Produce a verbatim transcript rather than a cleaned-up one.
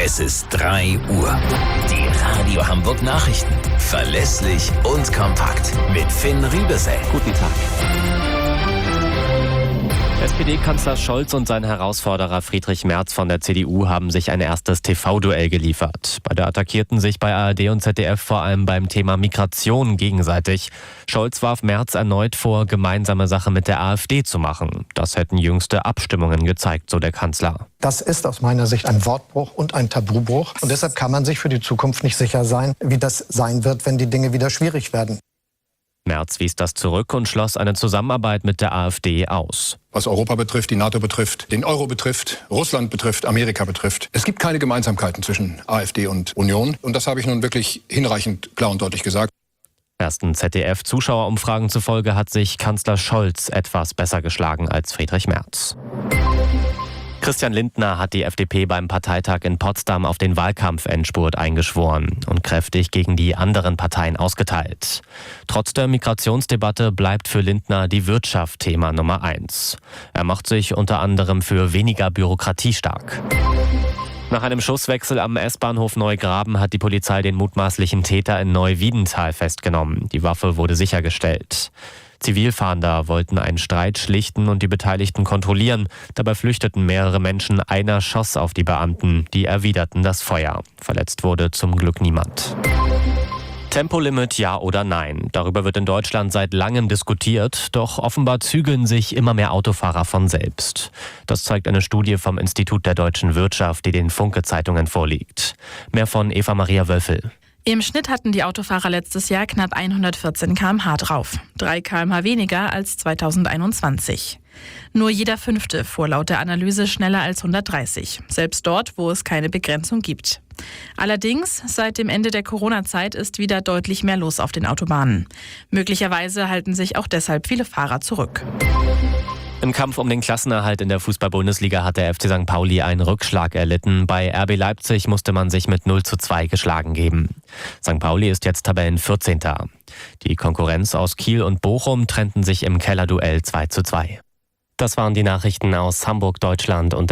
Es ist drei Uhr. Die Radio Hamburg Nachrichten. Verlässlich und kompakt. Mit Finn Riebesell. Guten Tag. S P D-Kanzler Scholz und sein Herausforderer Friedrich Merz von der C D U haben sich ein erstes T V-Duell geliefert. Beide attackierten sich bei A R D und Z D F vor allem beim Thema Migration gegenseitig. Scholz warf Merz erneut vor, gemeinsame Sache mit der AfD zu machen. Das hätten jüngste Abstimmungen gezeigt, so der Kanzler. Das ist aus meiner Sicht ein Wortbruch und ein Tabubruch. Und deshalb kann man sich für die Zukunft nicht sicher sein, wie das sein wird, wenn die Dinge wieder schwierig werden. Merz wies das zurück und schloss eine Zusammenarbeit mit der AfD aus. Was Europa betrifft, die NATO betrifft, den Euro betrifft, Russland betrifft, Amerika betrifft. Es gibt keine Gemeinsamkeiten zwischen AfD und Union. Und das habe ich nun wirklich hinreichend klar und deutlich gesagt. Ersten Z D F-Zuschauerumfragen zufolge hat sich Kanzler Scholz etwas besser geschlagen als Friedrich Merz. Christian Lindner hat die F D P beim Parteitag in Potsdam auf den Wahlkampfendspurt eingeschworen und kräftig gegen die anderen Parteien ausgeteilt. Trotz der Migrationsdebatte bleibt für Lindner die Wirtschaft Thema Nummer eins. Er macht sich unter anderem für weniger Bürokratie stark. Nach einem Schusswechsel am S-Bahnhof Neugraben hat die Polizei den mutmaßlichen Täter in Neuwiedental festgenommen. Die Waffe wurde sichergestellt. Zivilfahnder wollten einen Streit schlichten und die Beteiligten kontrollieren. Dabei flüchteten mehrere Menschen. Einer schoss auf die Beamten. Die erwiderten das Feuer. Verletzt wurde zum Glück niemand. Tempolimit ja oder nein? Darüber wird in Deutschland seit langem diskutiert. Doch offenbar zügeln sich immer mehr Autofahrer von selbst. Das zeigt eine Studie vom Institut der deutschen Wirtschaft, die den Funke-Zeitungen vorliegt. Mehr von Eva Maria Wölfel. Im Schnitt hatten die Autofahrer letztes Jahr knapp hundertvierzehn Kilometer pro Stunde drauf. drei Kilometer pro Stunde weniger als zweitausendeinundzwanzig. Nur jeder Fünfte fuhr laut der Analyse schneller als hundertdreißig. Selbst dort, wo es keine Begrenzung gibt. Allerdings, seit dem Ende der Corona-Zeit ist wieder deutlich mehr los auf den Autobahnen. Möglicherweise halten sich auch deshalb viele Fahrer zurück. Im Kampf um den Klassenerhalt in der Fußball-Bundesliga hat der F C Sankt Pauli einen Rückschlag erlitten. Bei R B Leipzig musste man sich mit null zu zwei geschlagen geben. Sankt Pauli ist jetzt Tabellenvierzehnter. Die Konkurrenz aus Kiel und Bochum trennten sich im Kellerduell zwei zu zwei. Das waren die Nachrichten aus Hamburg, Deutschland und der